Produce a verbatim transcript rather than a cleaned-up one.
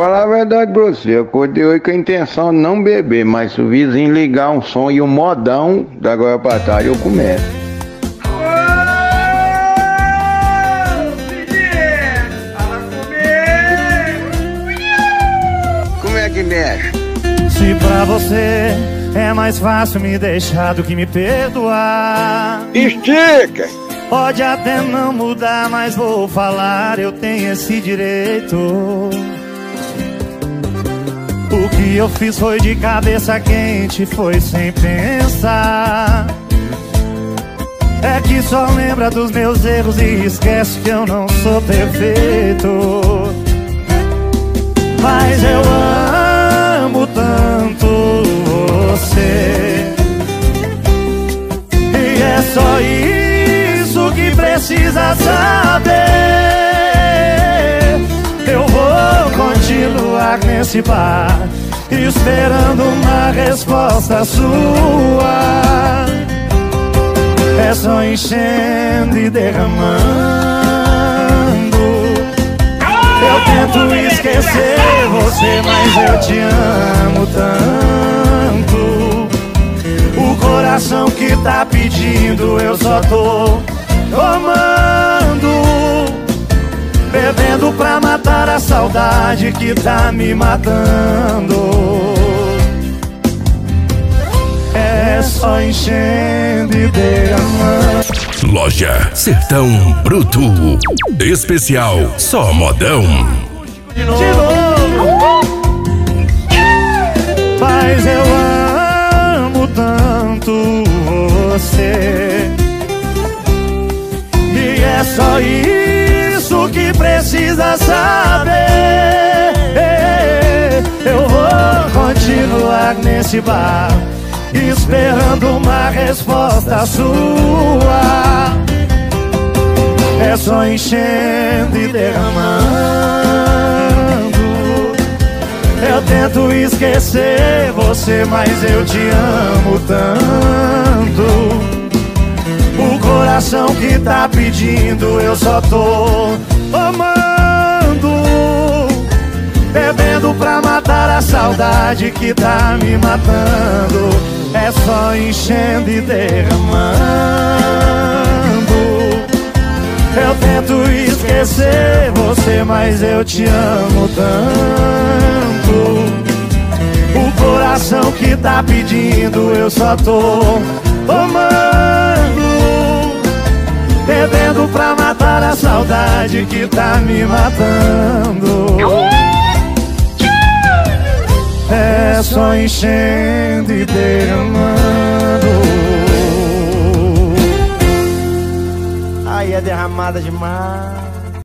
falar a verdade pra você, eu acordei hoje com a intenção de não beber, mas se o vizinho ligar um som e um modão, da agora pra tarde eu começo. Como é que mexe? Se pra você é mais fácil me deixar do que me perdoar, Estica! pode até não mudar, mas vou falar, eu tenho esse direito. O que eu fiz foi de cabeça quente, foi sem pensar. É que só lembra dos meus erros e esquece que eu não sou perfeito. Mas eu amo tanto você, e é só isso que precisa saber. Eu vou continuar nesse bar, esperando uma resposta sua. É só enchendo e derramando. Eu tento esquecer você, mas eu te amo tanto. O coração que tá pedindo, eu só tô tomando, bebendo pra matar a saudade que tá me matando. É só enchendo e derramando. Loja Sertão Bruto. Especial Só Modão. De novo. De novo. Mas eu amo tanto você, e é só isso que precisa saber. Eu vou continuar nesse bar, esperando uma resposta sua. É só enchendo e derramando. Eu tento esquecer você, mas eu te amo tanto. O coração que tá pedindo, eu só tô amando, bebendo pra matar a saudade que tá me matando. É só enchendo e derramando. Eu tento esquecer você, mas eu te amo tanto. O coração que tá pedindo, eu só tô amando, bebendo pra matar a saudade que tá me matando. É só enchendo e derramando. Ai, é derramada demais.